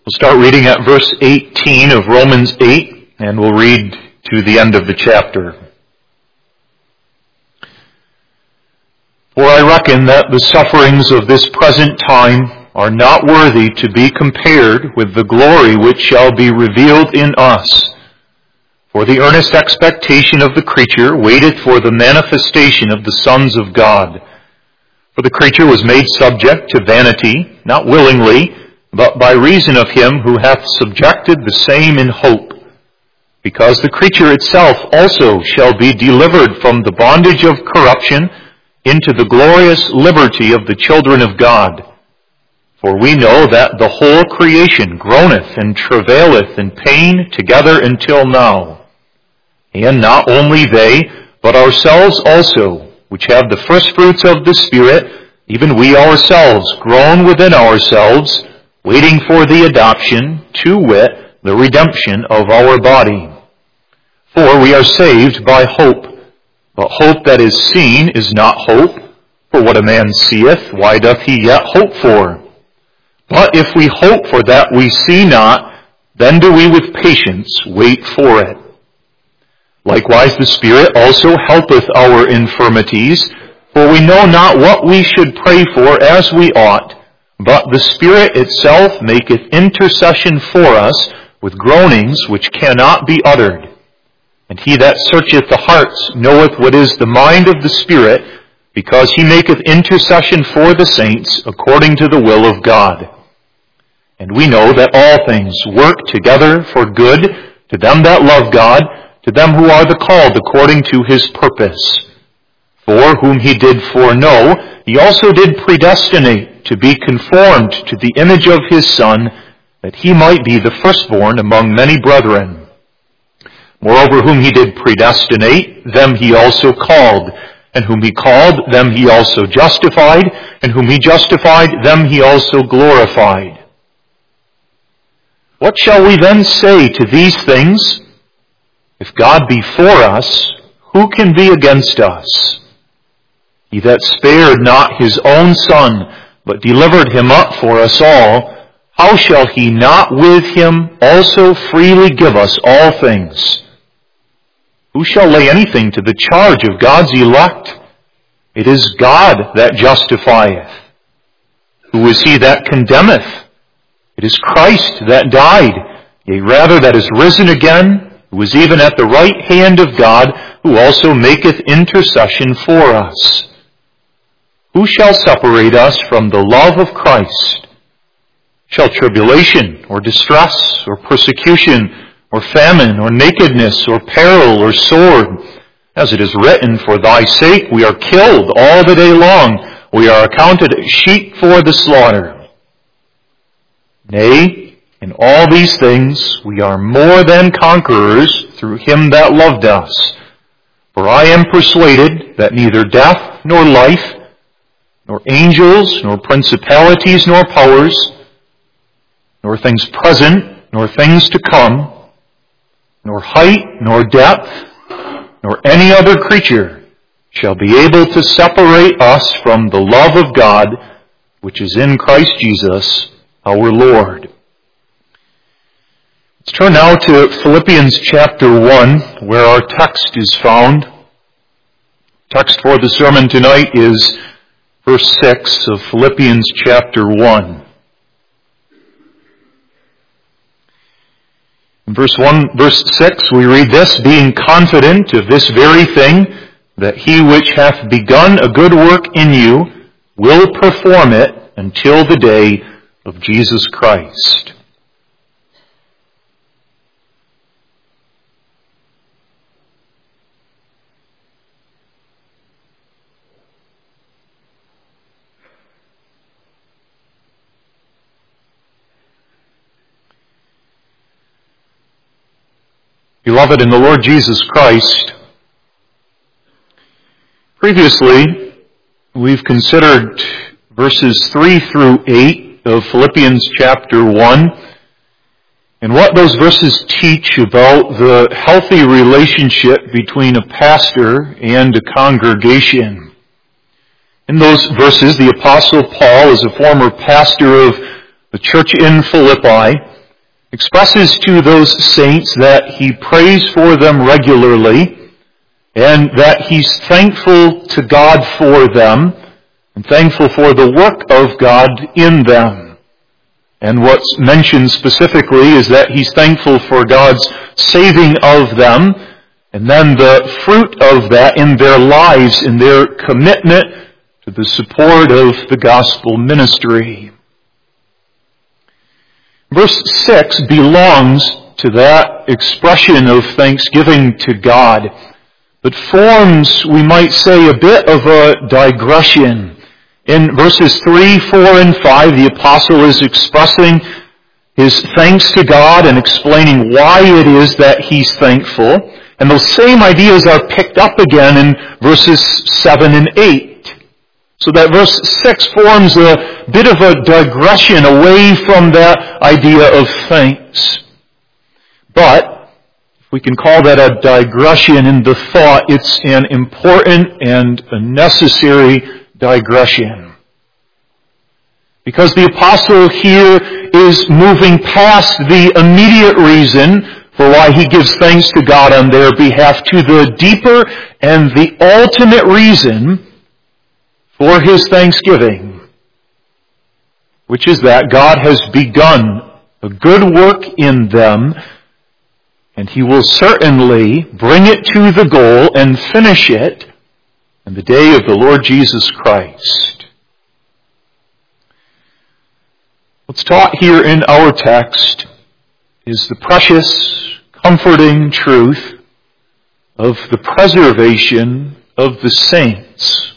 We'll start reading at verse 18 of Romans 8, and we'll read to the end of the chapter. For I reckon that the sufferings of this present time are not worthy to be compared with the glory which shall be revealed in us. For the earnest expectation of the creature waiteth for the manifestation of the sons of God. For the creature was made subject to vanity, not willingly, but by reason of him who hath subjected the same in hope, because the creature itself also shall be delivered from the bondage of corruption into the glorious liberty of the children of God. For we know that the whole creation groaneth and travaileth in pain together until now. And not only they, but ourselves also, which have the firstfruits of the Spirit, even we ourselves groan within ourselves, waiting for the adoption, to wit, the redemption of our body. For we are saved by hope. But hope that is seen is not hope. For what a man seeth, why doth he yet hope for? But if we hope for that we see not, then do we with patience wait for it. Likewise the Spirit also helpeth our infirmities, for we know not what we should pray for as we ought, but the Spirit itself maketh intercession for us with groanings which cannot be uttered. And he that searcheth the hearts knoweth what is the mind of the Spirit, because he maketh intercession for the saints according to the will of God. And we know that all things work together for good to them that love God, to them who are the called according to his purpose. For whom he did foreknow, he also did predestinate to be conformed to the image of his Son, that he might be the firstborn among many brethren. Moreover, whom he did predestinate, them he also called. And whom he called, them he also justified. And whom he justified, them he also glorified. What shall we then say to these things? If God be for us, who can be against us? He that spared not his own Son, but delivered him up for us all, how shall he not with him also freely give us all things? Who shall lay anything to the charge of God's elect? It is God that justifieth. Who is he that condemneth? It is Christ that died, yea, rather that is risen again, who is even at the right hand of God, who also maketh intercession for us. Who shall separate us from the love of Christ? Shall tribulation, or distress, or persecution, or famine, or nakedness, or peril, or sword? As it is written, for thy sake we are killed all the day long. We are accounted sheep for the slaughter. Nay, in all these things we are more than conquerors through him that loved us. For I am persuaded that neither death nor life, nor angels, nor principalities, nor powers, nor things present, nor things to come, nor height, nor depth, nor any other creature shall be able to separate us from the love of God, which is in Christ Jesus, our Lord. Let's turn now to Philippians chapter 1, where our text is found. Text for the sermon tonight is verse 6 of Philippians chapter 1. In verse 6 we read this, being confident of this very thing, that he which hath begun a good work in you will perform it until the day of Jesus Christ. Beloved in the Lord Jesus Christ, previously we've considered verses 3 through 8 of Philippians chapter 1 and what those verses teach about the healthy relationship between a pastor and a congregation. In those verses, the Apostle Paul, as a former pastor of the church in Philippi, expresses to those saints that he prays for them regularly and that he's thankful to God for them and thankful for the work of God in them. And what's mentioned specifically is that he's thankful for God's saving of them and then the fruit of that in their lives, in their commitment to the support of the gospel ministry. Verse 6 belongs to that expression of thanksgiving to God, but forms, we might say, a bit of a digression. In verses 3, 4, and 5, the apostle is expressing his thanks to God and explaining why it is that he's thankful. And those same ideas are picked up again in verses 7 and 8. So that verse 6 forms a bit of a digression away from that idea of thanks. But, if we can call that a digression in the thought, it's an important and a necessary digression. Because the apostle here is moving past the immediate reason for why he gives thanks to God on their behalf to the deeper and the ultimate reason for his thanksgiving, which is that God has begun a good work in them, and he will certainly bring it to the goal and finish it in the day of the Lord Jesus Christ. What's taught here in our text is the precious, comforting truth of the preservation of the saints.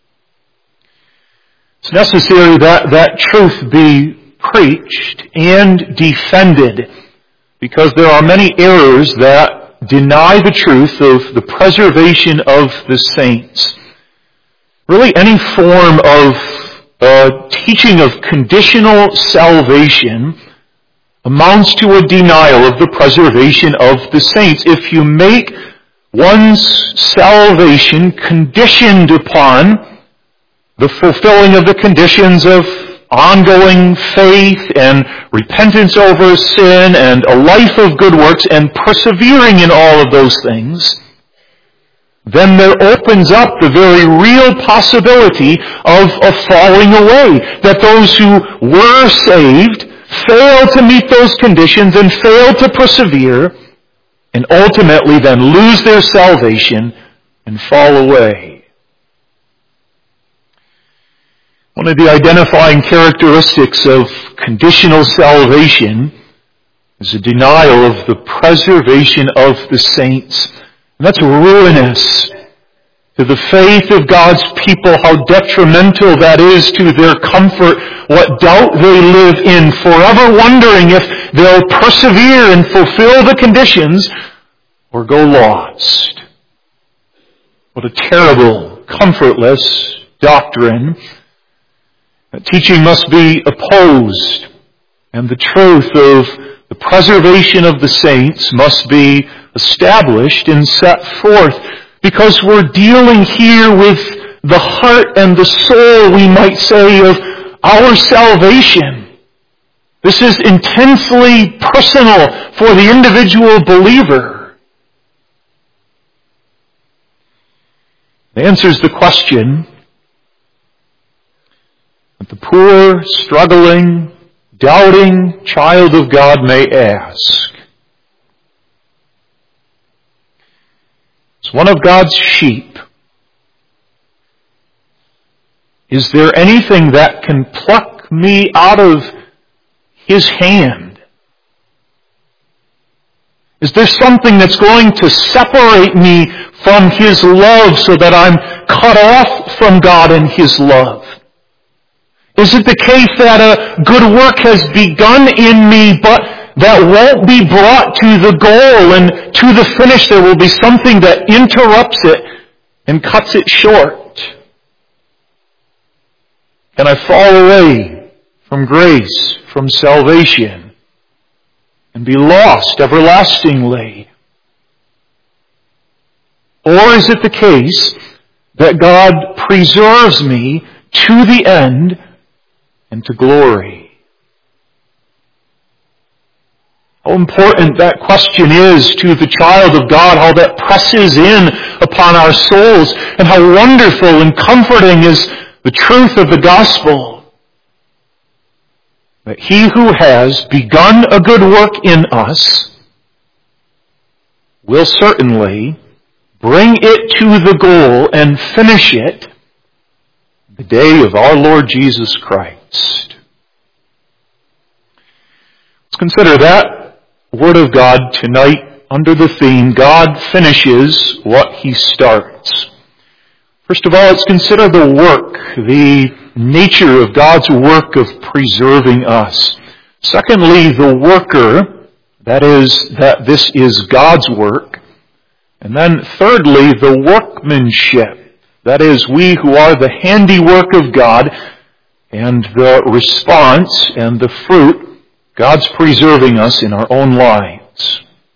It's necessary that that truth be preached and defended, because there are many errors that deny the truth of the preservation of the saints. Really, any form of teaching of conditional salvation amounts to a denial of the preservation of the saints. If you make one's salvation conditioned upon the fulfilling of the conditions of ongoing faith and repentance over sin and a life of good works and persevering in all of those things, then there opens up the very real possibility of a falling away. That those who were saved fail to meet those conditions and fail to persevere and ultimately then lose their salvation and fall away. One of the identifying characteristics of conditional salvation is a denial of the preservation of the saints. And that's ruinous to the faith of God's people, how detrimental that is to their comfort, what doubt they live in, forever wondering if they'll persevere and fulfill the conditions or go lost. What a terrible, comfortless doctrine. That teaching must be opposed, and the truth of the preservation of the saints must be established and set forth, because we're dealing here with the heart and the soul, we might say, of our salvation. This is intensely personal for the individual believer. It answers the question that the poor, struggling, doubting child of God may ask. As one of God's sheep, is there anything that can pluck me out of His hand? Is there something that's going to separate me from His love so that I'm cut off from God and His love? Is it the case that a good work has begun in me, but that won't be brought to the goal and to the finish? There will be something that interrupts it and cuts it short. Can I fall away from grace, from salvation, and be lost everlastingly? Or is it the case that God preserves me to the end and to glory? How important that question is to the child of God, how that presses in upon our souls, and how wonderful and comforting is the truth of the gospel. That he who has begun a good work in us will certainly bring it to the goal and finish it the day of our Lord Jesus Christ. Let's consider that Word of God tonight under the theme, God finishes what He starts. First of all, let's consider the work, the nature of God's work of preserving us. Secondly, the worker, that is, that this is God's work. And then thirdly, the workmanship, that is, we who are the handiwork of God, and the response and the fruit, God's preserving us in our own lives.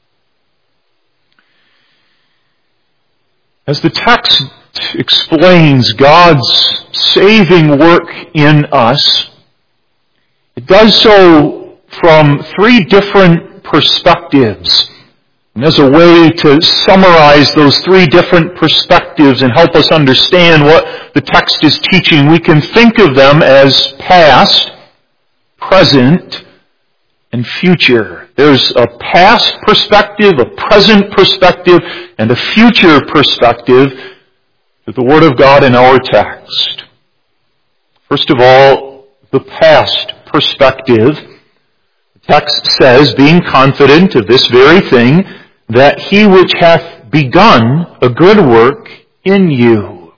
As the text explains God's saving work in us, it does so from three different perspectives. And as a way to summarize those three different perspectives and help us understand what the text is teaching, we can think of them as past, present, and future. There's a past perspective, a present perspective, and a future perspective to the Word of God in our text. First of all, the past perspective. The text says, being confident of this very thing, that he which hath begun a good work in you.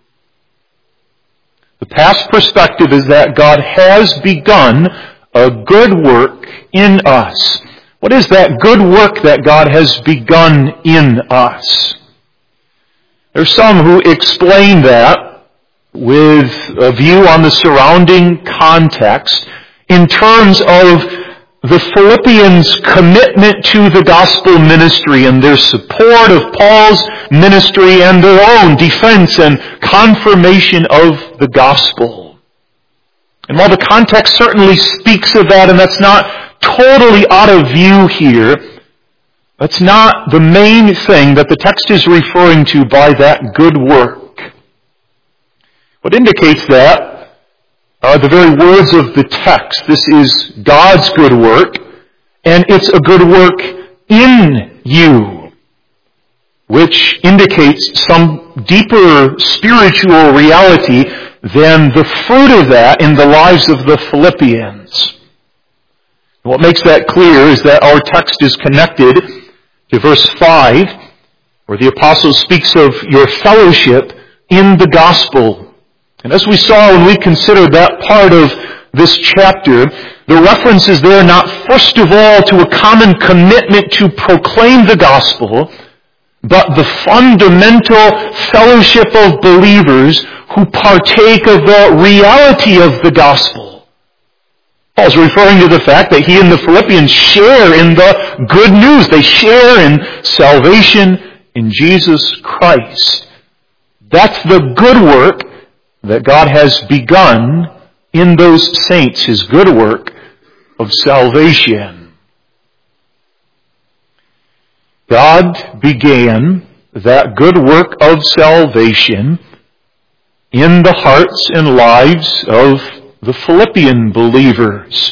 The past perspective is that God has begun a good work in us. What is that good work that God has begun in us? There's some who explain that with a view on the surrounding context in terms of the Philippians' commitment to the gospel ministry and their support of Paul's ministry and their own defense and confirmation of the gospel. And while the context certainly speaks of that, and that's not totally out of view here, that's not the main thing that the text is referring to by that good work. What indicates that are the very words of the text. This is God's good work, and it's a good work in you, which indicates some deeper spiritual reality than the fruit of that in the lives of the Philippians. What makes that clear is that our text is connected to verse 5, where the apostle speaks of your fellowship in the gospel. And as we saw when we considered that part of this chapter, the reference is there not first of all to a common commitment to proclaim the gospel, but the fundamental fellowship of believers who partake of the reality of the gospel. Paul's referring to the fact that he and the Philippians share in the good news. They share in salvation in Jesus Christ. That's the good work that God has begun in those saints, His good work of salvation. God began that good work of salvation in the hearts and lives of the Philippian believers.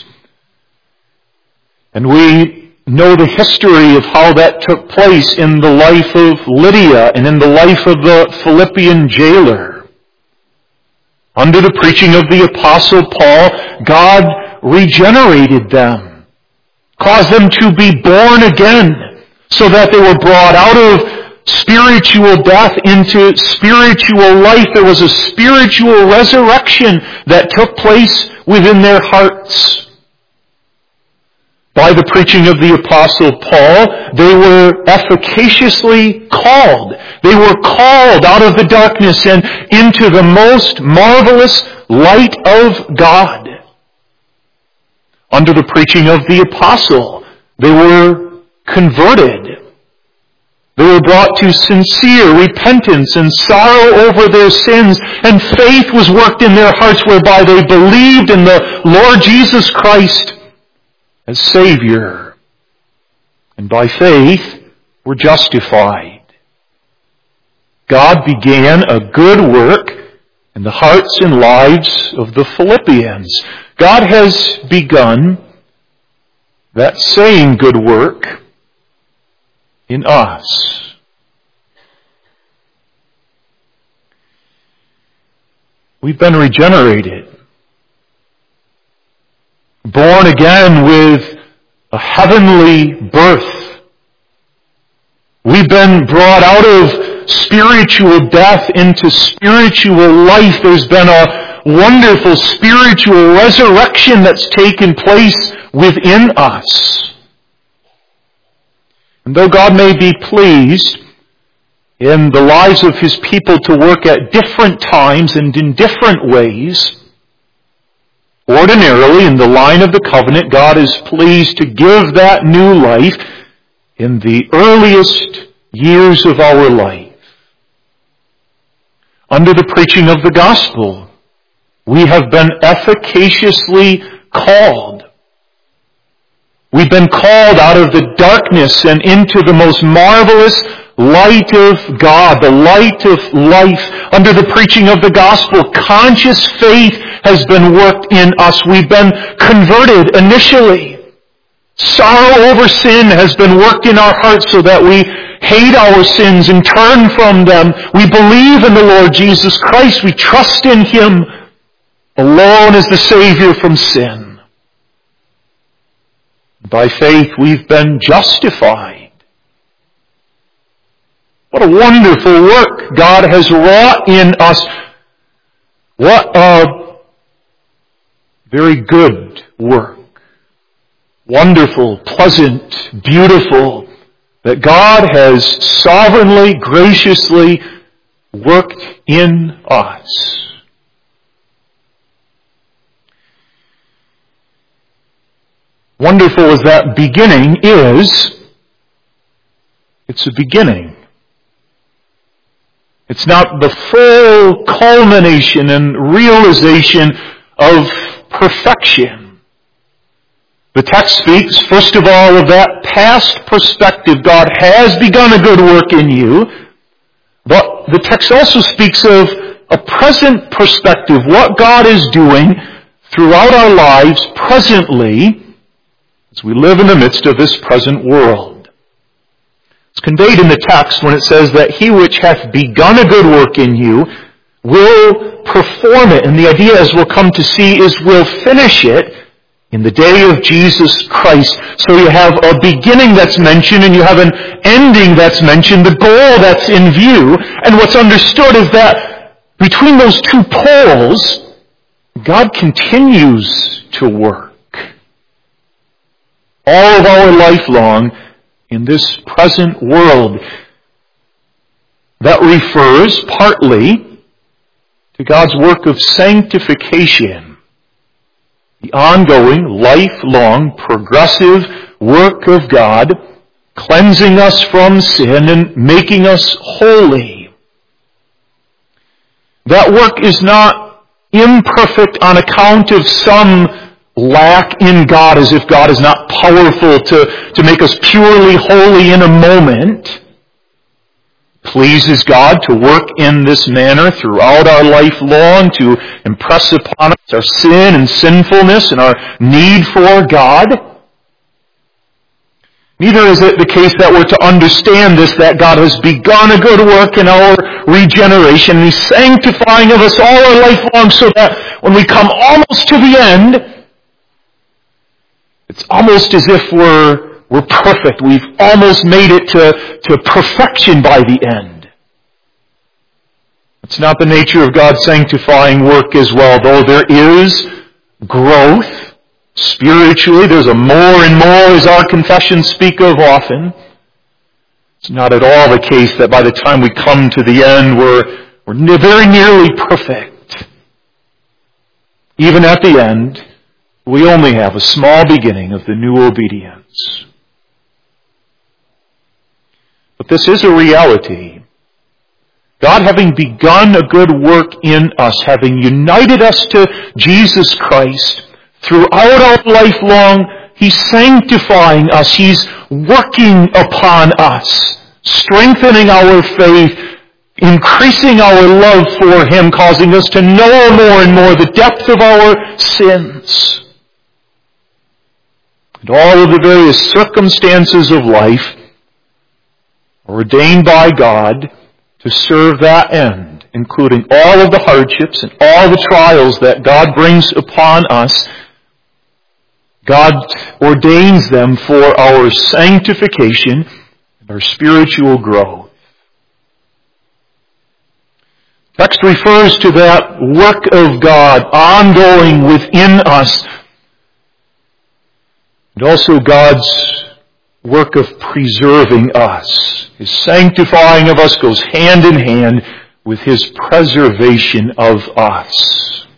And we know the history of how that took place in the life of Lydia and in the life of the Philippian jailer. Under the preaching of the Apostle Paul, God regenerated them, caused them to be born again, so that they were brought out of spiritual death into spiritual life. There was a spiritual resurrection that took place within their hearts. By the preaching of the Apostle Paul, they were efficaciously called. They were called out of the darkness and into the most marvelous light of God. Under the preaching of the Apostle, they were converted. They were brought to sincere repentance and sorrow over their sins, and faith was worked in their hearts whereby they believed in the Lord Jesus Christ as Savior. And by faith, we're justified. God began a good work in the hearts and lives of the Philippians. God has begun that same good work in us. We've been regenerated, born again with a heavenly birth. We've been brought out of spiritual death into spiritual life. There's been a wonderful spiritual resurrection that's taken place within us. And though God may be pleased in the lives of His people to work at different times and in different ways, ordinarily in the line of the covenant, God is pleased to give that new life in the earliest years of our life. Under the preaching of the gospel, we have been efficaciously called. We've been called out of the darkness and into the most marvelous light of God, the light of life. Under the preaching of the gospel, conscious faith has been worked in us. We've been converted initially. Sorrow over sin has been worked in our hearts so that we hate our sins and turn from them. We believe in the Lord Jesus Christ. We trust in Him alone as the Savior from sin. By faith, we've been justified. What a wonderful work God has wrought in us. What a very good work. Wonderful, pleasant, beautiful, that God has sovereignly, graciously worked in us. Wonderful as that beginning is, it's a beginning. It's not the full culmination and realization of perfection. The text speaks, first of all, of that past perspective. God has begun a good work in you. But the text also speaks of a present perspective, what God is doing throughout our lives presently as we live in the midst of this present world. It's conveyed in the text when it says that He which hath begun a good work in you will perform it. And the idea, as we'll come to see, is will finish it in the day of Jesus Christ. So you have a beginning that's mentioned and you have an ending that's mentioned, the goal that's in view. And what's understood is that between those two poles, God continues to work. All of our life long in this present world. That refers partly to God's work of sanctification. The ongoing, lifelong, progressive work of God, cleansing us from sin and making us holy. That work is not imperfect on account of some lack in God, as if God is not powerful to make us purely holy in a moment. Pleases God to work in this manner throughout our life long, to impress upon us our sin and sinfulness and our need for God. Neither is it the case that we're to understand this, that God has begun a good work in our regeneration, and He's sanctifying of us all our life long, so that when we come almost to the end, it's almost as if we're perfect. We've almost made it to perfection by the end. It's not the nature of God's sanctifying work as well, though there is growth spiritually. There's a more and more, as our confessions speak of often. It's not at all the case that by the time we come to the end, we're very nearly perfect. Even at the end, we only have a small beginning of the new obedience. But this is a reality. God, having begun a good work in us, having united us to Jesus Christ, throughout our lifelong He's sanctifying us. He's working upon us, strengthening our faith, increasing our love for Him, causing us to know more and more the depth of our sins. And all of the various circumstances of life are ordained by God to serve that end, including all of the hardships and all the trials that God brings upon us. God ordains them for our sanctification and our spiritual growth. The text refers to that work of God ongoing within us, and also God's work of preserving us. His sanctifying of us goes hand in hand with His preservation of us.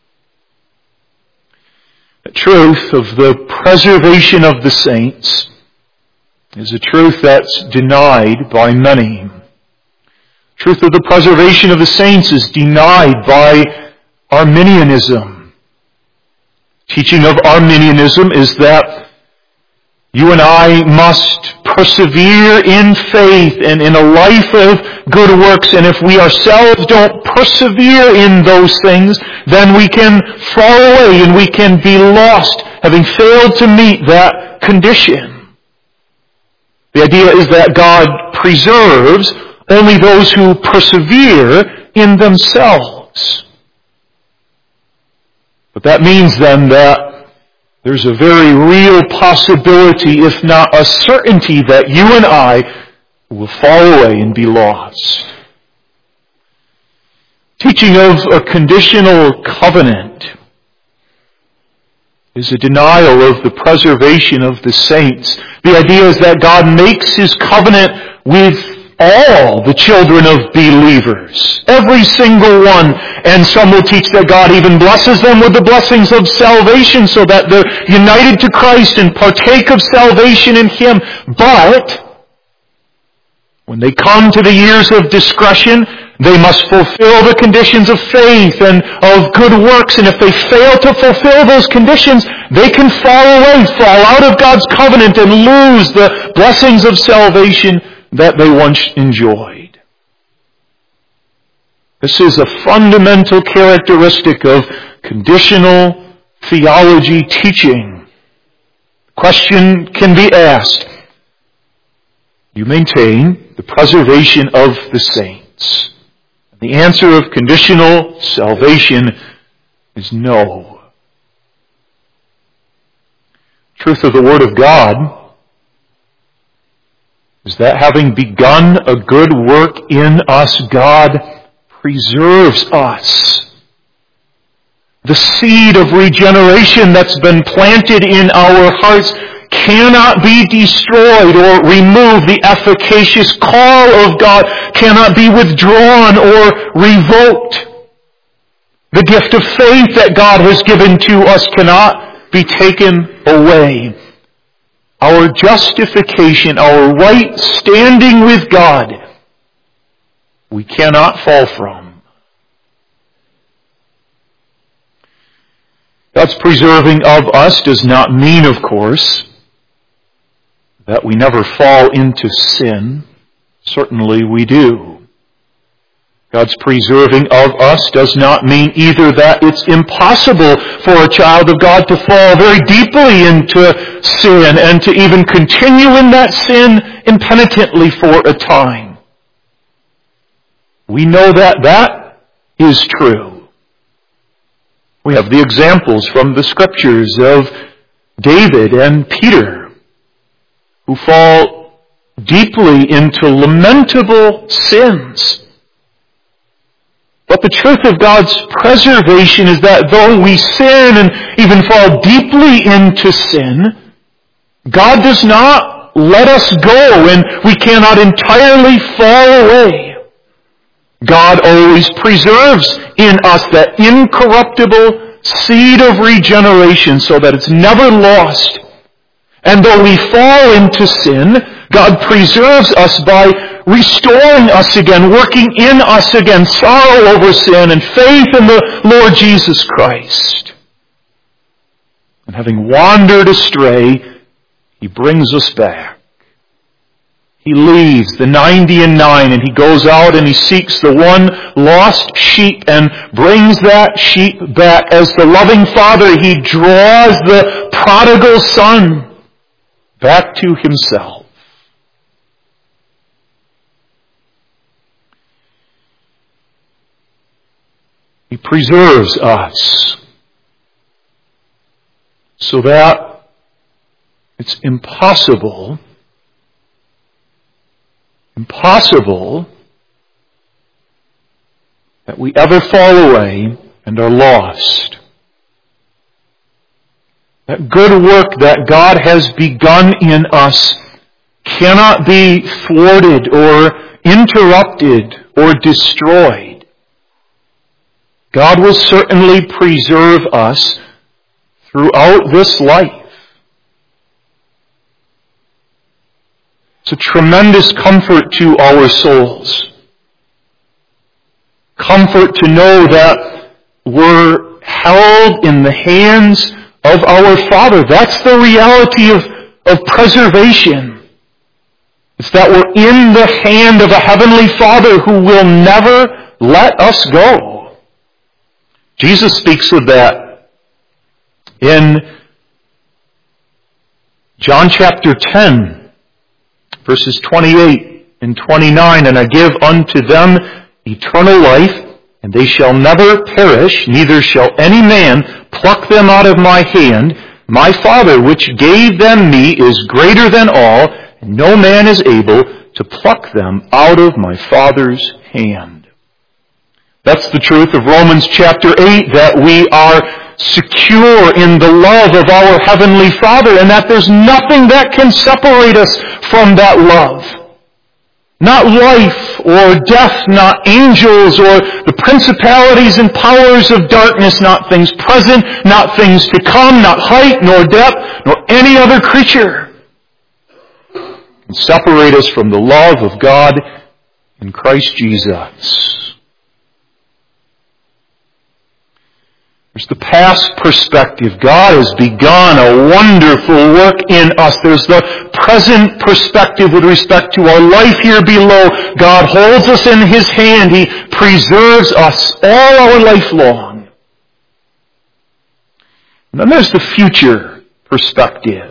The truth of the preservation of the saints is a truth that's denied by many. The truth of the preservation of the saints is denied by Arminianism. Teaching of Arminianism is that you and I must persevere in faith and in a life of good works, and if we ourselves don't persevere in those things, then we can fall away and we can be lost, having failed to meet that condition. The idea is that God preserves only those who persevere in themselves. But that means then that there's a very real possibility, if not a certainty, that you and I will fall away and be lost. Teaching of a conditional covenant is a denial of the preservation of the saints. The idea is that God makes His covenant with all the children of believers. Every single one. And some will teach that God even blesses them with the blessings of salvation so that they're united to Christ and partake of salvation in Him. But when they come to the years of discretion, they must fulfill the conditions of faith and of good works. And if they fail to fulfill those conditions, they can fall away, fall out of God's covenant and lose the blessings of salvation that they once enjoyed. This is a fundamental characteristic of conditional theology teaching. The question can be asked, you maintain the preservation of the saints? The answer of conditional salvation is no. The truth of the Word of God is that having begun a good work in us, God preserves us. The seed of regeneration that's been planted in our hearts cannot be destroyed or removed. The efficacious call of God cannot be withdrawn or revoked. The gift of faith that God has given to us cannot be taken away. Our justification, our right standing with God, we cannot fall from. God's preserving of us does not mean, of course, that we never fall into sin. Certainly we do. God's preserving of us does not mean either that it's impossible for a child of God to fall very deeply into sin and to even continue in that sin impenitently for a time. We know that that is true. We have the examples from the Scriptures of David and Peter, who fall deeply into lamentable sins. But the truth of God's preservation is that though we sin and even fall deeply into sin, God does not let us go and we cannot entirely fall away. God always preserves in us that incorruptible seed of regeneration so that it's never lost. And though we fall into sin, God preserves us by restoring us again, working in us again, sorrow over sin and faith in the Lord Jesus Christ. And having wandered astray, He brings us back. He leaves the 99 and He goes out and He seeks the one lost sheep and brings that sheep back. As the loving Father, He draws the prodigal son back to Himself. He preserves us so that it's impossible that we ever fall away and are lost. That good work that God has begun in us cannot be thwarted or interrupted or destroyed. God will certainly preserve us throughout this life. It's a tremendous comfort to our souls. Comfort to know that we're held in the hands of our Father. That's the reality of preservation. It's that we're in the hand of a Heavenly Father who will never let us go. Jesus speaks of that in John chapter 10. Verses 28 and 29, and I give unto them eternal life, and they shall never perish, neither shall any man pluck them out of my hand. My Father, which gave them me, is greater than all, and no man is able to pluck them out of my Father's hand. That's the truth of Romans chapter 8, that we are secure in the love of our Heavenly Father, and that there's nothing that can separate us from that love. Not life or death, not angels or the principalities and powers of darkness, not things present, not things to come, not height nor depth, nor any other creature can separate us from the love of God in Christ Jesus. There's the past perspective. God has begun a wonderful work in us. There's the present perspective with respect to our life here below. God holds us in His hand. He preserves us all our life long. And then there's the future perspective.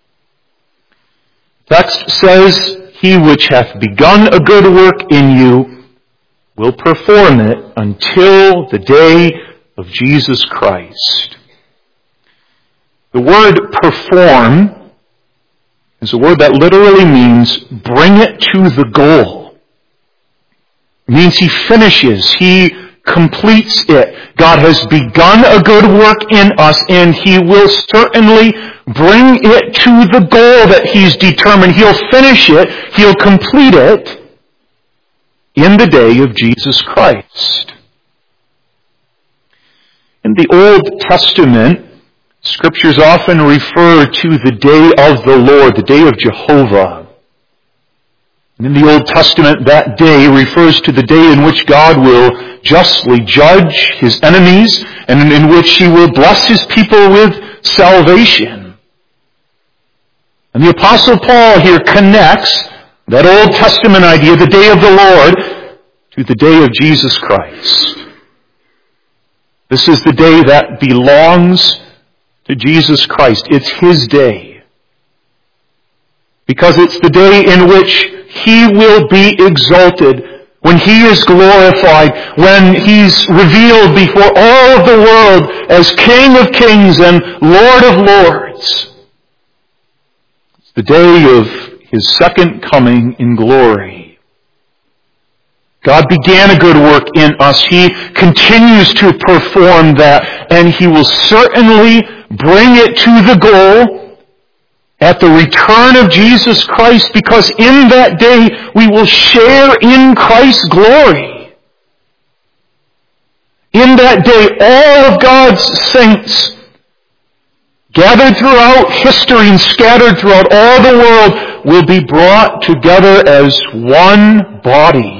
The text says, He which hath begun a good work in you will perform it until the day of Jesus Christ. The word perform is a word that literally means bring it to the goal. It means He finishes, He completes it. God has begun a good work in us, and He will certainly bring it to the goal that He's determined. He'll finish it, He'll complete it in the day of Jesus Christ. In the Old Testament, Scriptures often refer to the day of the Lord, the day of Jehovah. And in the Old Testament, that day refers to the day in which God will justly judge His enemies and in which He will bless His people with salvation. And the Apostle Paul here connects that Old Testament idea, the day of the Lord, to the day of Jesus Christ. This is the day that belongs to Jesus Christ. It's His day. Because it's the day in which He will be exalted, when He is glorified, when He's revealed before all of the world as King of Kings and Lord of Lords. It's the day of His second coming in glory. God began a good work in us. He continues to perform that, and He will certainly bring it to the goal at the return of Jesus Christ, because in that day we will share in Christ's glory. In that day, all of God's saints, gathered throughout history and scattered throughout all the world, will be brought together as one body.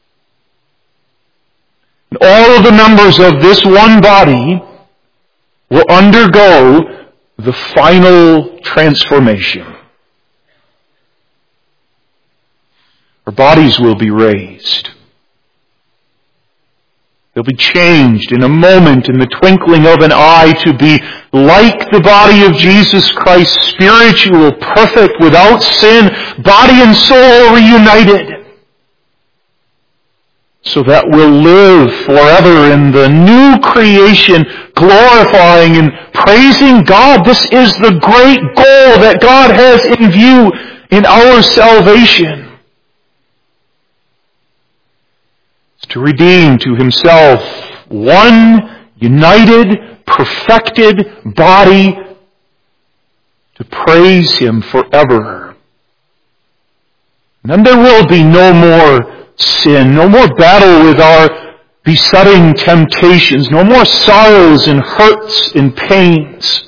And all of the members of this one body will undergo the final transformation. Our bodies will be raised. They'll be changed in a moment, in the twinkling of an eye, to be like the body of Jesus Christ, spiritual, perfect, without sin, body and soul reunited, so that we'll live forever in the new creation, glorifying and praising God. This is the great goal that God has in view in our salvation. To redeem to Himself one united, perfected body to praise Him forever. And then there will be no more sin, no more battle with our besetting temptations, no more sorrows and hurts and pains,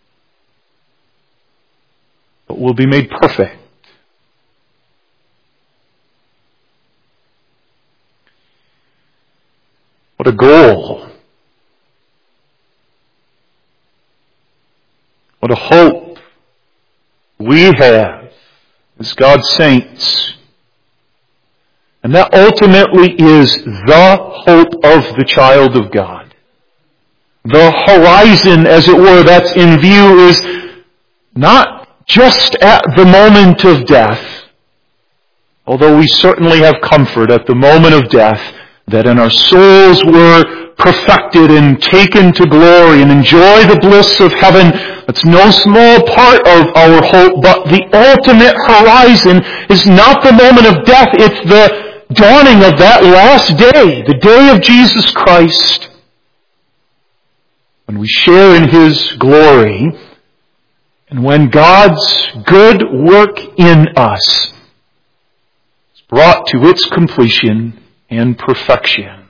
but we'll be made perfect. What a goal. What a hope we have as God's saints. And that ultimately is the hope of the child of God. The horizon, as it were, that's in view is not just at the moment of death, although we certainly have comfort at the moment of death, that in our souls we're perfected and taken to glory and enjoy the bliss of heaven. That's no small part of our hope, but the ultimate horizon is not the moment of death, it's the dawning of that last day, the day of Jesus Christ, when we share in His glory, and when God's good work in us is brought to its completion and perfection.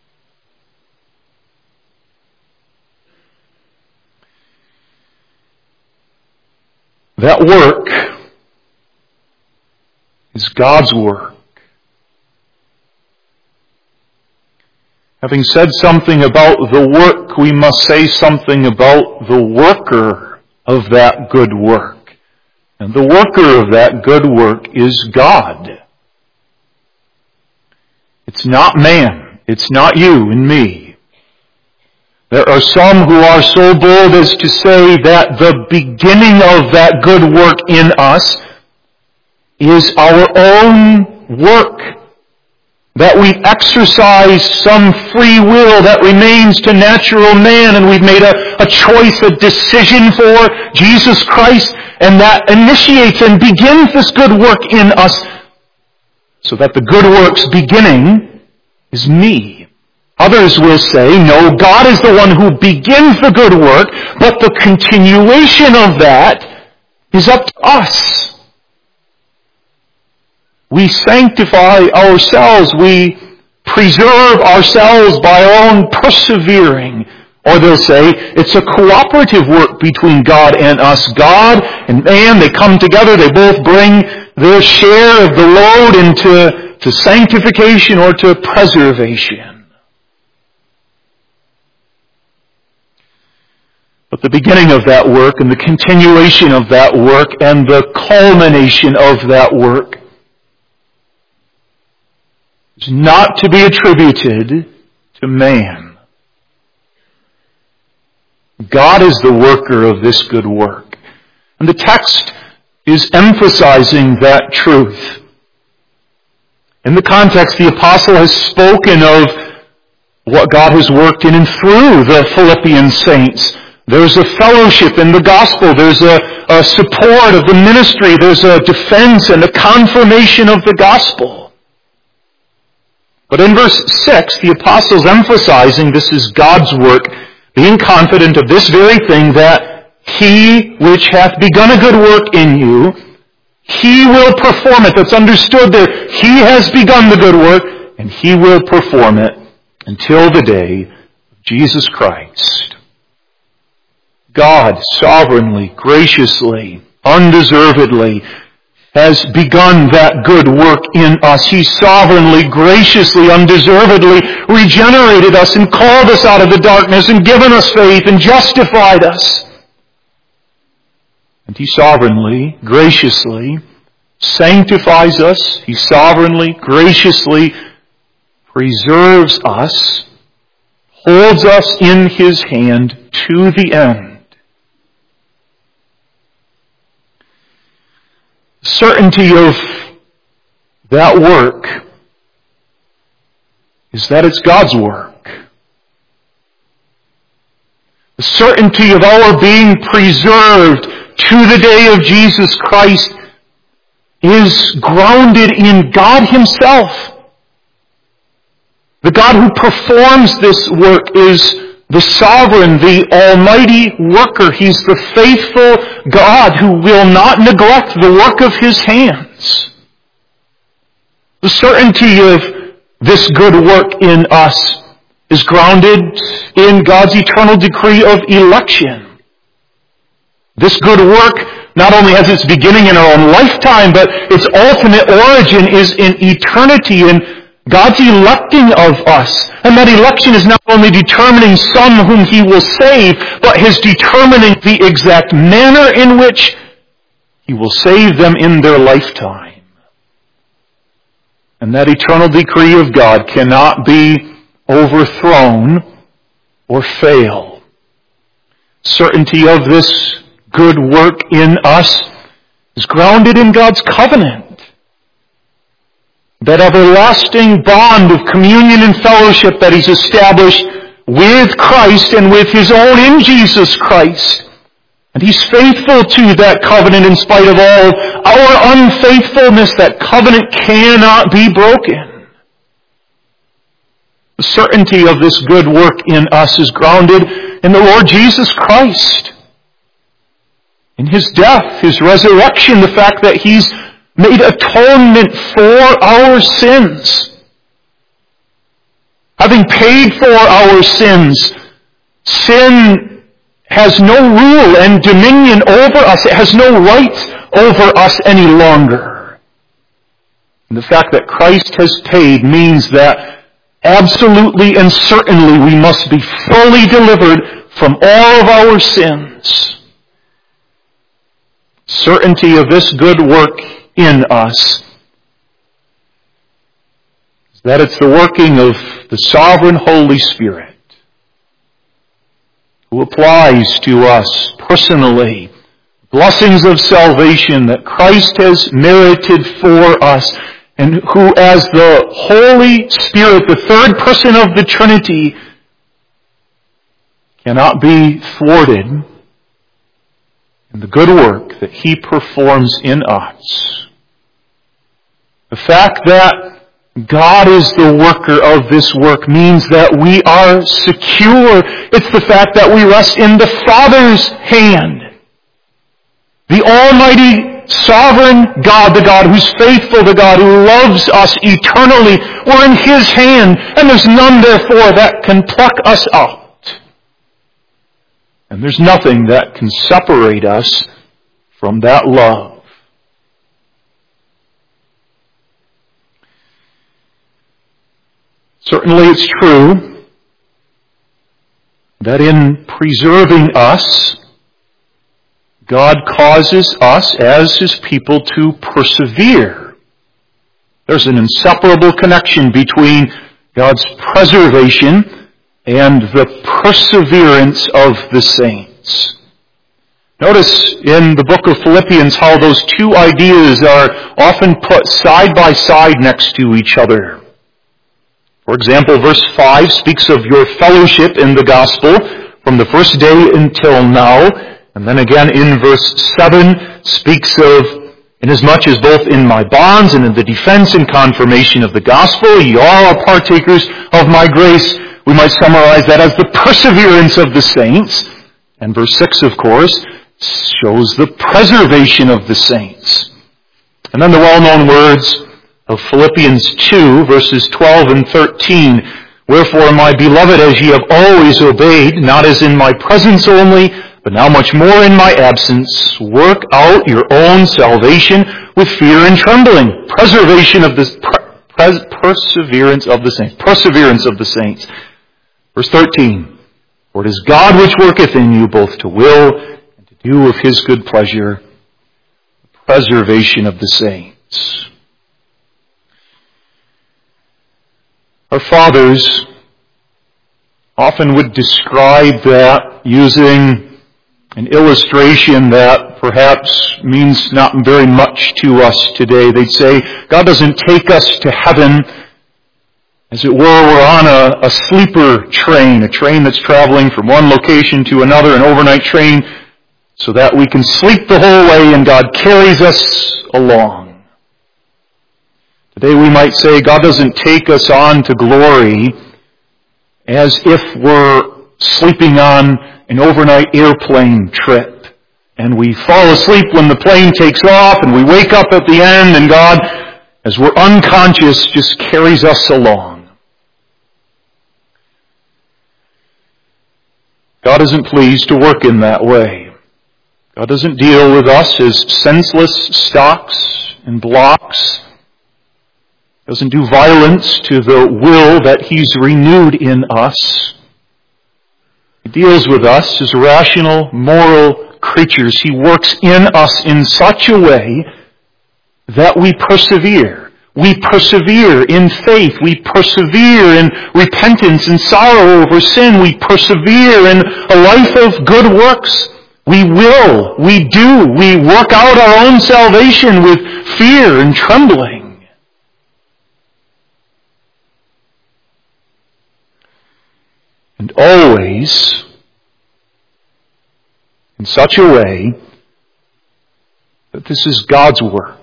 That work is God's work. Having said something about the work, we must say something about the worker of that good work. And the worker of that good work is God. It's not man. It's not you and me. There are some who are so bold as to say that the beginning of that good work in us is our own work, that we exercise some free will that remains to natural man, and we've made a choice, a decision for Jesus Christ, and that initiates and begins this good work in us, so that the good work's beginning is me. Others will say, no, God is the one who begins the good work, but the continuation of that is up to us. We sanctify ourselves, we preserve ourselves by our own persevering. Or they'll say, it's a cooperative work between God and us. God and man, they come together, they both bring their share of the load into sanctification or to preservation. But the beginning of that work and the continuation of that work and the culmination of that work is not to be attributed to man. God is the worker of this good work. And the text is emphasizing that truth. In the context, the apostle has spoken of what God has worked in and through the Philippian saints. There's a fellowship in the gospel. There's a support of the ministry. There's a defense and a confirmation of the gospel. But in verse 6, the apostle's emphasizing this is God's work, being confident of this very thing, that He which hath begun a good work in you, He will perform it. That's understood there. He has begun the good work, and He will perform it until the day of Jesus Christ. God sovereignly, graciously, undeservedly, has begun that good work in us. He sovereignly, graciously, undeservedly regenerated us and called us out of the darkness and given us faith and justified us. And He sovereignly, graciously sanctifies us. He sovereignly, graciously preserves us, holds us in His hand to the end. Certainty of that work is that it's God's work. The certainty of our being preserved to the day of Jesus Christ is grounded in God Himself. The God who performs this work is the sovereign, the almighty worker. He's the faithful God who will not neglect the work of His hands. The certainty of this good work in us is grounded in God's eternal decree of election. This good work not only has its beginning in our own lifetime, but its ultimate origin is in eternity, in God's electing of us. And that election is not only determining some whom He will save, but His determining the exact manner in which He will save them in their lifetime. And that eternal decree of God cannot be overthrown or fail. Certainty of this good work in us is grounded in God's covenant. That everlasting bond of communion and fellowship that He's established with Christ and with His own in Jesus Christ. And He's faithful to that covenant in spite of all our unfaithfulness. That covenant cannot be broken. The certainty of this good work in us is grounded in the Lord Jesus Christ. In His death, His resurrection, the fact that He's made atonement for our sins. Having paid for our sins, sin has no rule and dominion over us. It has no right over us any longer. And the fact that Christ has paid means that absolutely and certainly we must be fully delivered from all of our sins. Certainty of this good work in us is that it's the working of the sovereign Holy Spirit who applies to us personally blessings of salvation that Christ has merited for us, and who as the Holy Spirit, the third person of the Trinity, cannot be thwarted in the good work that He performs in us. The fact that God is the worker of this work means that we are secure. It's the fact that we rest in the Father's hand. The Almighty, sovereign God, the God who's faithful, the God who loves us eternally. We're in His hand, and there's none, therefore, that can pluck us out. And there's nothing that can separate us from that love. Certainly it's true that in preserving us, God causes us as His people to persevere. There's an inseparable connection between God's preservation and the perseverance of the saints. Notice in the book of Philippians how those two ideas are often put side by side next to each other. For example, verse 5 speaks of your fellowship in the gospel from the first day until now. And then again in verse 7 speaks of, inasmuch as both in my bonds and in the defense and confirmation of the gospel, ye all are partakers of my grace. We might summarize that as the perseverance of the saints. And verse 6, of course, shows the preservation of the saints. And then the well-known words of Philippians 2, verses 12 and 13. Wherefore, my beloved, as ye have always obeyed, not as in my presence only, But now much more in my absence, work out your own salvation with fear and trembling. Perseverance of the saints. Perseverance of the saints. Verse 13. For it is God which worketh in you both to will and to do of His good pleasure. Preservation of the saints. Our fathers often would describe that using an illustration that perhaps means not very much to us today. They'd say, God doesn't take us to heaven, as it were, we're on a sleeper train, a train that's traveling from one location to another, an overnight train, so that we can sleep the whole way and God carries us along. Today we might say God doesn't take us on to glory as if we're sleeping on an overnight airplane trip. And we fall asleep when the plane takes off and we wake up at the end and God, as we're unconscious, just carries us along. God isn't pleased to work in that way. God doesn't deal with us as senseless stocks and blocks. Doesn't do violence to the will that He's renewed in us. He deals with us as rational, moral creatures. He works in us in such a way that we persevere. We persevere in faith. We persevere in repentance and sorrow over sin. We persevere in a life of good works. We will. We do. We work out our own salvation with fear and trembling. And always in such a way that this is God's work.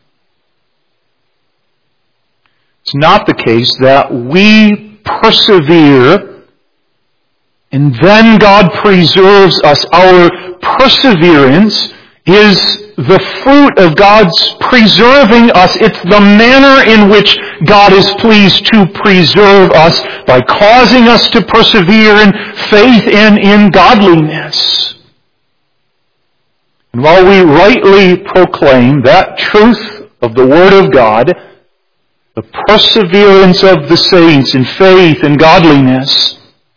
It's not the case that we persevere and then God preserves us. Our perseverance is the fruit of God's preserving us. It's the manner in which God is pleased to preserve us by causing us to persevere in faith and in godliness. And while we rightly proclaim that truth of the Word of God, the perseverance of the saints in faith and godliness,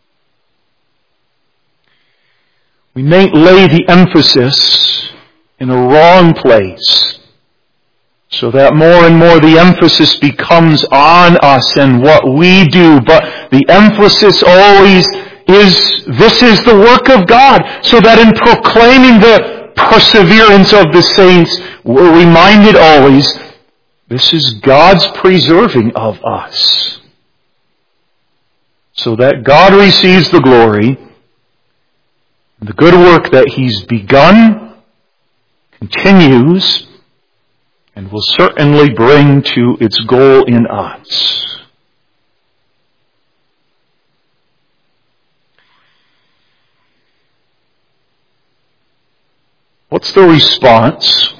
we may lay the emphasis in a wrong place, so that more and more the emphasis becomes on us and what we do. But the emphasis always is, this is the work of God, so that in proclaiming the perseverance of the saints, we're reminded always, this is God's preserving of us, so that God receives the glory. The good work that He's begun continues and will certainly bring to its goal in us. What's the response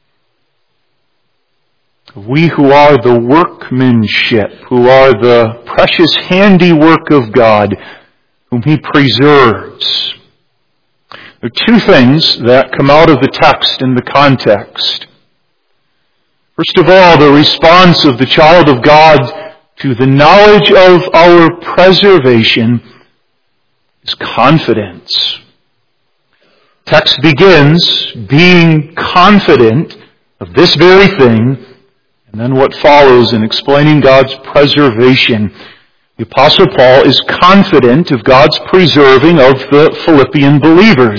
of we who are the workmanship, who are the precious handiwork of God, whom He preserves? There are two things that come out of the text in the context. First of all, the response of the child of God to the knowledge of our preservation is confidence. Text begins being confident of this very thing, and then what follows in explaining God's preservation. The Apostle Paul is confident of God's preserving of the Philippian believers.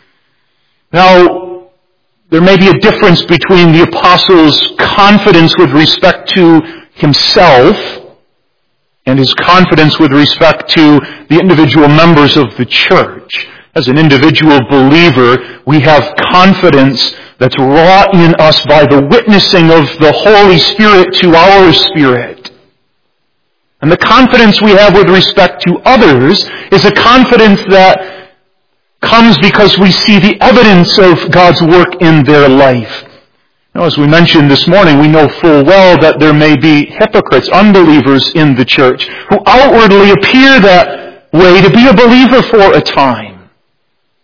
Now, there may be a difference between the Apostle's confidence with respect to himself and his confidence with respect to the individual members of the church. As an individual believer, we have confidence that's wrought in us by the witnessing of the Holy Spirit to our spirit. And the confidence we have with respect to others is a confidence that comes because we see the evidence of God's work in their life. Now, as we mentioned this morning, we know full well that there may be hypocrites, unbelievers in the church, who outwardly appear that way to be a believer for a time.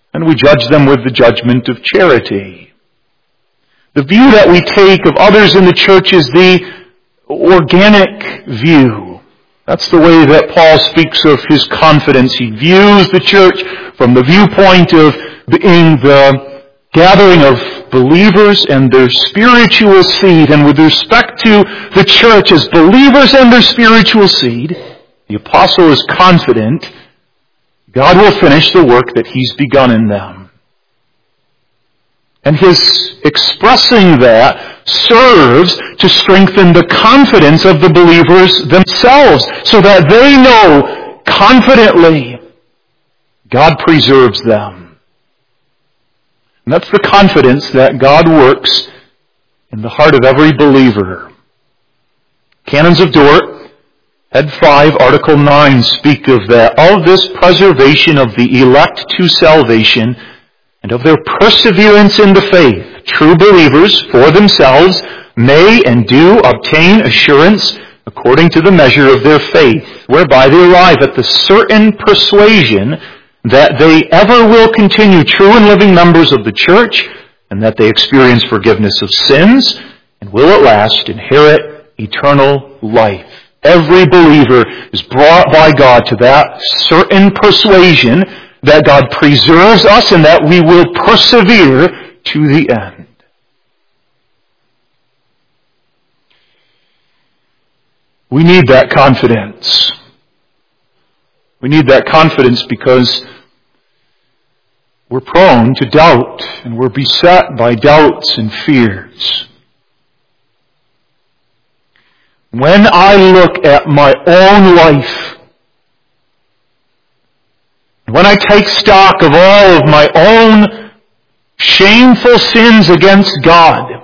and we judge them with the judgment of charity. The view that we take of others in the church is the organic view. That's the way that Paul speaks of his confidence. He views the church from the viewpoint of being the gathering of believers and their spiritual seed. And with respect to the church as believers and their spiritual seed, the apostle is confident God will finish the work that he's begun in them. And his expressing that serves to strengthen the confidence of the believers themselves, so that they know confidently God preserves them. And that's the confidence that God works in the heart of every believer. Canons of Dort, Head 5, Article 9 speak of that, of this preservation of the elect to salvation and of their perseverance in the faith. True believers, for themselves, may and do obtain assurance according to the measure of their faith, whereby they arrive at the certain persuasion that they ever will continue true and living members of the church, and that they experience forgiveness of sins, and will at last inherit eternal life. Every believer is brought by God to that certain persuasion that God preserves us and that we will persevere to the end. We need that confidence. We need that confidence because we're prone to doubt and we're beset by doubts and fears. When I look at my own life, when I take stock of all of my own shameful sins against God,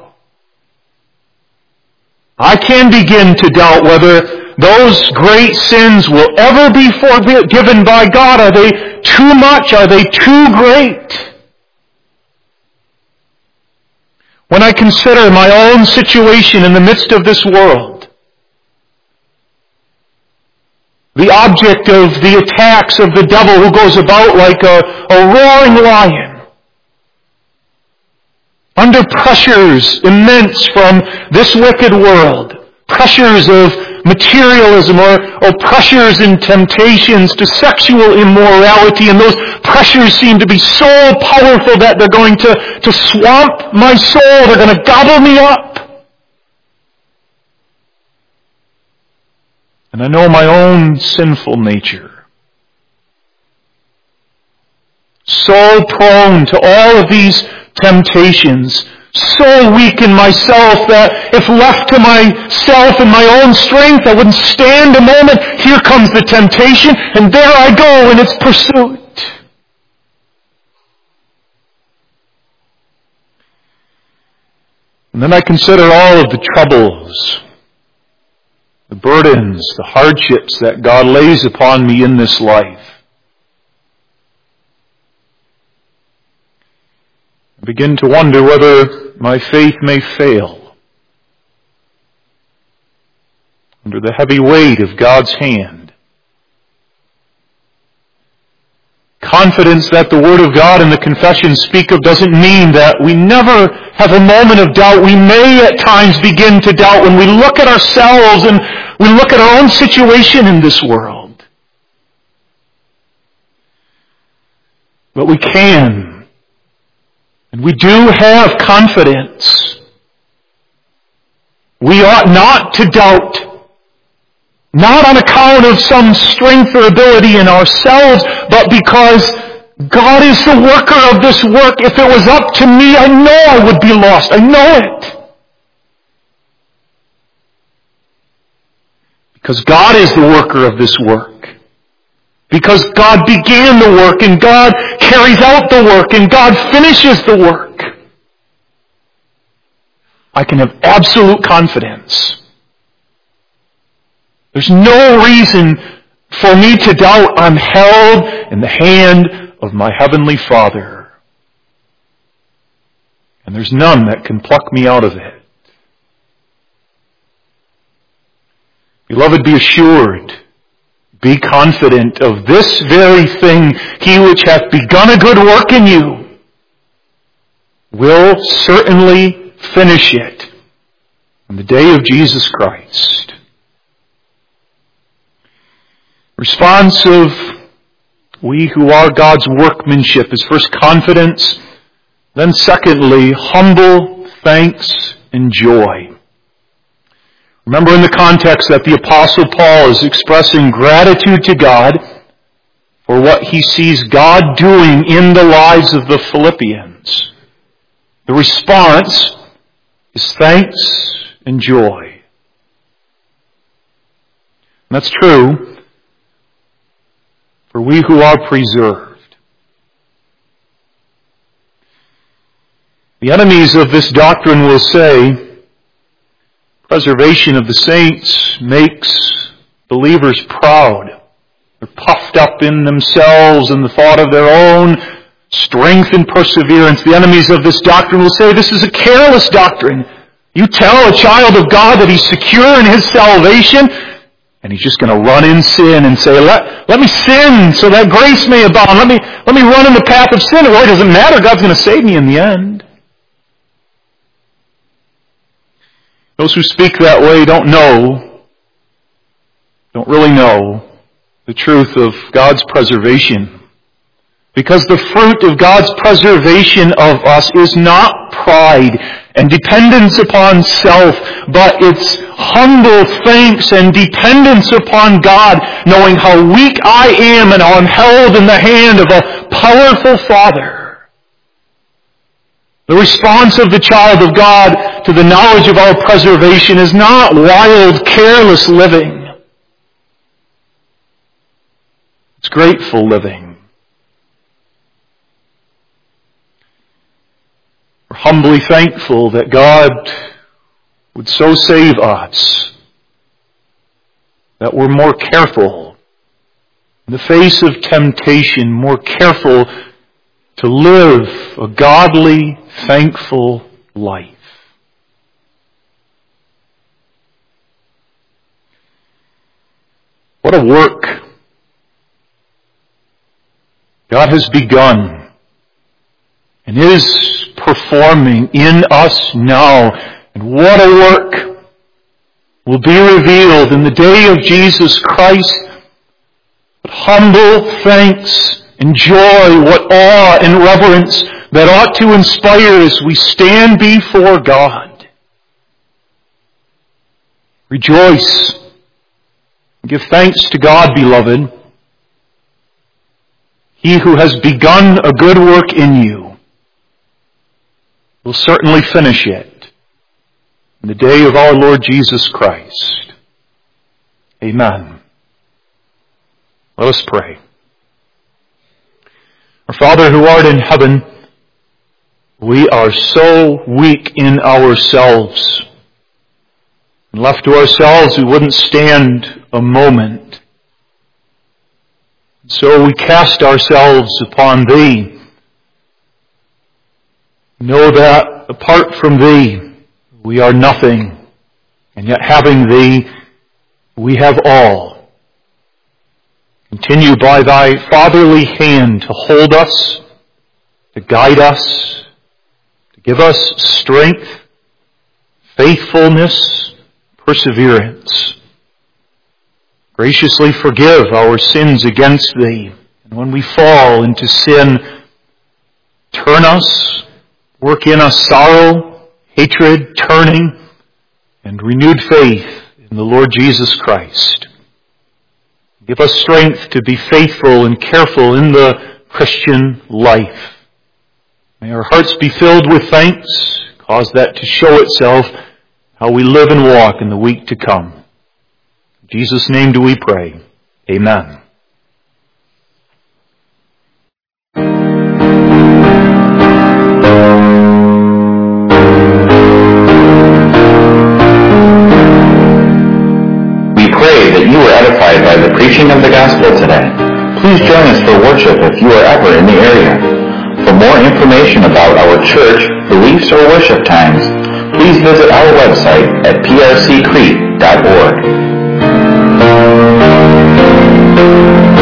I can begin to doubt whether those great sins will ever be forgiven by God. Are they too much? Are they too great? When I consider my own situation in the midst of this world, the object of the attacks of the devil who goes about like a roaring lion, under pressures immense from this wicked world, pressures of materialism or pressures and temptations to sexual immorality, and those pressures seem to be so powerful that they're going to swamp my soul, they're going to gobble me up. And I know my own sinful nature. So prone to all of these temptations, so weak in myself that if left to myself and my own strength, I wouldn't stand a moment. Here comes the temptation, and there I go in its pursuit. And then I consider all of the troubles, the burdens, the hardships that God lays upon me in this life. I begin to wonder whether my faith may fail under the heavy weight of God's hand. Confidence that the Word of God and the confessions speak of doesn't mean that we never have a moment of doubt. We may at times begin to doubt when we look at ourselves and we look at our own situation in this world. But we can, and we do have confidence. We ought not to doubt, not on account of some strength or ability in ourselves, but because God is the worker of this work. If it was up to me, I know I would be lost. I know it. Because God is the worker of this work. Because God began the work, and God carries out the work, and God finishes the work. I can have absolute confidence. There's no reason for me to doubt I'm held in the hand of my Heavenly Father. And there's none that can pluck me out of it. Beloved, be assured, Be confident of this very thing, he which hath begun a good work in you will certainly finish it on the day of Jesus Christ. Response of we who are God's workmanship is first confidence, then secondly, humble thanks and joy. Remember in the context that the Apostle Paul is expressing gratitude to God for what he sees God doing in the lives of the Philippians. The response is thanks and joy. And that's true for we who are preserved. The enemies of this doctrine will say, preservation of the saints makes believers proud. They're puffed up in themselves and the thought of their own strength and perseverance. The enemies of this doctrine will say this is a careless doctrine. You tell a child of God that he's secure in his salvation, and he's just going to run in sin and say, let me sin so that grace may abound. Let me run in the path of sin. Well, it doesn't matter. God's going to save me in the end. Those who speak that way don't really know the truth of God's preservation. Because the fruit of God's preservation of us is not pride and dependence upon self, but it's humble thanks and dependence upon God, knowing how weak I am and how I'm held in the hand of a powerful Father. The response of the child of God to the knowledge of our preservation is not wild, careless living. It's grateful living. We're humbly thankful that God would so save us that we're more careful in the face of temptation, more careful to live a godly, thankful life. What a work God has begun and is performing in us now. And what a work will be revealed in the day of Jesus Christ. What humble thanks and joy, what awe and reverence that ought to inspire as we stand before God. Rejoice. Give thanks to God, beloved. He who has begun a good work in you will certainly finish it in the day of our Lord Jesus Christ. Amen. Let us pray. Our Father who art in heaven, we are so weak in ourselves. And left to ourselves, we wouldn't stand a moment. So we cast ourselves upon Thee. Know that apart from Thee, we are nothing. And yet having Thee, we have all. Continue by Thy fatherly hand to hold us, to guide us, to give us strength, faithfulness, perseverance. Graciously forgive our sins against Thee. And when we fall into sin, turn us, work in us sorrow, hatred, turning, and renewed faith in the Lord Jesus Christ. Give us strength to be faithful and careful in the Christian life. May our hearts be filled with thanks. Cause that to show itself how we live and walk in the week to come. In Jesus' name do we pray. Amen. You were edified by the preaching of the gospel today. Please join us for worship if you are ever in the area. For more information about our church, beliefs, or worship times, please visit our website at prccrete.org. Amen.